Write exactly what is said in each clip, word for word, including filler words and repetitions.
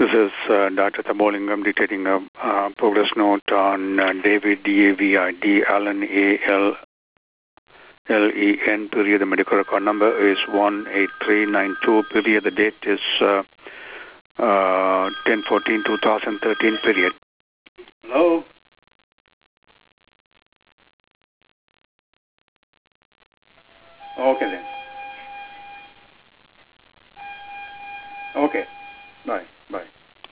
This is uh, Doctor Thabolingam dictating a uh, progress note on uh, David, D A V I D, Allen, A L L E N, period. The medical record number is one eight three nine two, period. The date is uh, uh, ten fourteen two thousand thirteen, period. Hello? Okay then. Okay. Bye. Bye.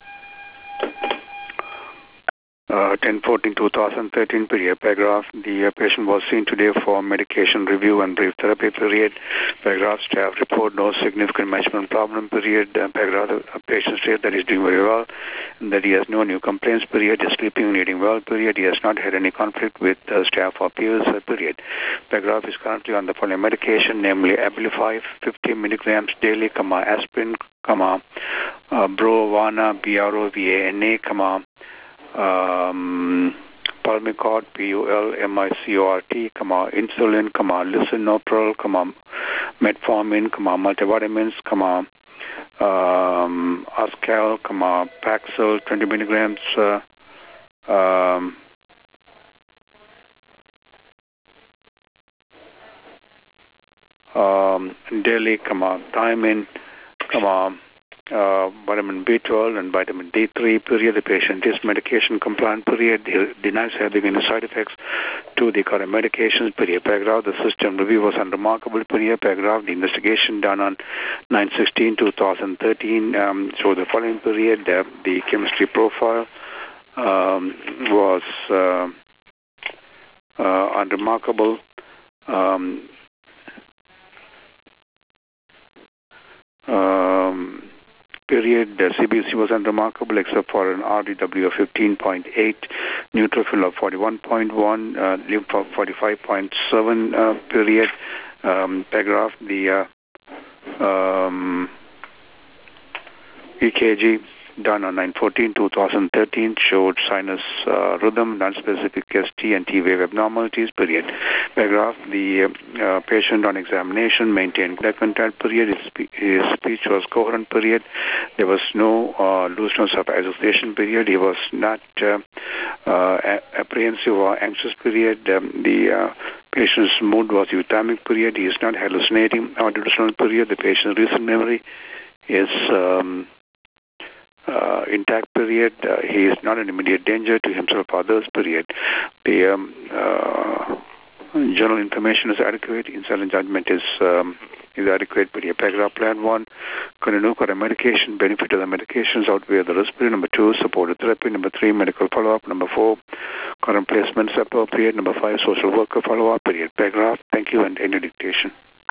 Uh, ten fourteen two thousand thirteen, period. Paragraph. The uh, patient was seen today for medication review and brief therapy, period. Paragraph. Staff report no significant management problem, period. Uh, paragraph. The uh, patient said that he's doing very well and that he has no new complaints, period. He's sleeping and eating well, period. He has not had any conflict with uh, staff or peers, uh, period. Paragraph is currently on the following medication, namely Abilify, fifty milligrams daily, comma, aspirin, comma, uh, Brovana, B R O V A N A, comma, um, Pulmicort, P U L M I C O R T, comma, insulin, comma, lisinopril, comma, metformin, comma, multivitamins, comma, um, Ascal, comma, Paxil, twenty milligrams, uh, um, um, daily, comma, thiamine, comma, Uh, vitamin B twelve and vitamin D three, period. The patient is medication compliant, period. He denies having any side effects to the current medications, period. Paragraph. The system review was unremarkable, period. Paragraph. The investigation done on nine sixteen two thousand thirteen um, so the following period, uh, the chemistry profile um, was uh, uh, unremarkable. Um, um, Period. The C B C was unremarkable except for an R D W of fifteen point eight, neutrophil of forty-one point one, uh, lymph of forty-five point seven, uh, period. Um, paragraph. The uh, um, E K G done on nine fourteen two thousand thirteen showed sinus uh, rhythm, non-specific S T and T wave abnormalities, period. Paragraph. The uh, uh, patient on examination maintained good contact, period. His, spe his speech was coherent, period. There was no uh, looseness of association, period. He was not uh, uh, apprehensive or anxious, period. Um, the uh, patient's mood was euthymic, period. He is not hallucinating or delusional, period. The patient's recent memory is um, Uh, intact, period. Uh, he is not an immediate danger to himself or others, period. The um, uh, general information is adequate. Insulin judgment is um, is adequate, period. Paragraph. Plan one, continue current medication. Benefit of the medications outweigh the risk, period. Number two, supportive therapy. Number three, medical follow-up. Number four, current placements appropriate. Number five, social worker follow-up, period. Paragraph. Thank you, and any dictation.